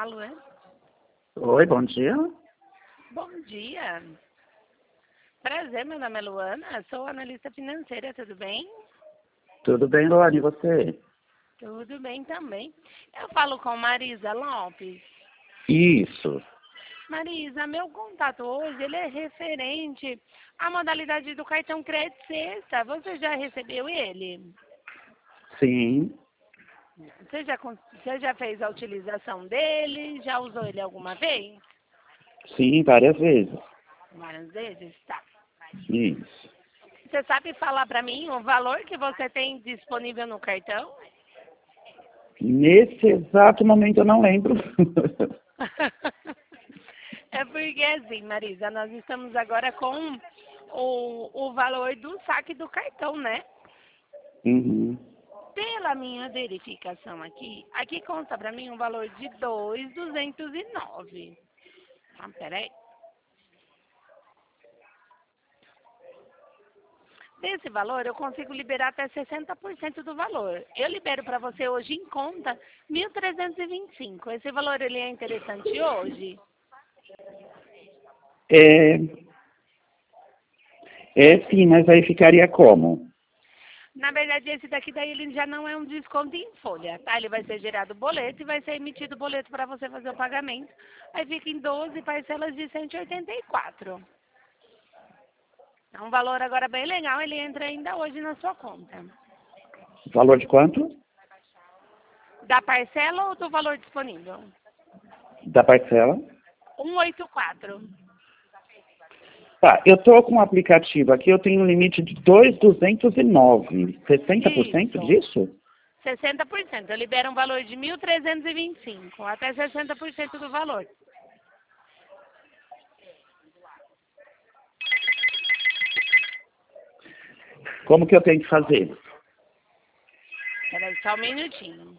falo, é? Oi, bom dia. Bom dia. Prazer, meu nome é Luana, sou analista financeira, tudo bem? Tudo bem, Luana, e você? Tudo bem também. Eu falo com Marisa Lopes. Isso. Marisa, meu contato hoje ele é referente à modalidade do cartão crédito sexta. Você já recebeu ele? Sim. Você já fez a utilização dele? Já usou ele alguma vez? Sim, várias vezes. Várias vezes? Tá. Isso. Você sabe falar para mim o valor que você tem disponível no cartão? Nesse exato momento eu não lembro. É porque assim, Marisa, nós estamos agora com o valor do saque do cartão, né? Uhum. Pela minha verificação aqui consta para mim um valor de 2.209. Ah, peraí. Desse valor, eu consigo liberar até 60% do valor. Eu libero para você hoje em conta 1.325. Esse valor ele é interessante hoje? É, sim, mas aí ficaria como? Na verdade, esse daqui daí ele já não é um desconto em folha, tá? Ele vai ser gerado boleto e vai ser emitido boleto para você fazer o pagamento. Aí fica em 12 parcelas de 184. É um valor agora bem legal, ele entra ainda hoje na sua conta. Valor de quanto? Da parcela ou do valor disponível? Da parcela? 184. Tá, eu tô com um aplicativo aqui, eu tenho um limite de 2.209. 60% Isso. disso? 60%. Eu libero um valor de 1.325, até 60% do valor. Como que eu tenho que fazer? Peraí, só um minutinho.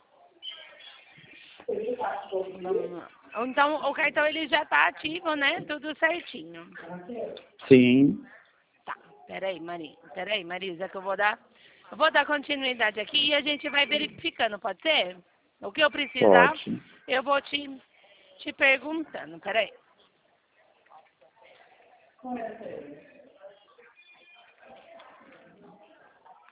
Vamos lá. Então, o cartão ele já está ativo, né? Tudo certinho. Sim. Tá. Peraí, Marisa, que eu vou dar continuidade aqui e a gente vai verificando, pode ser? O que eu precisar, Pode. eu vou te perguntando. Peraí.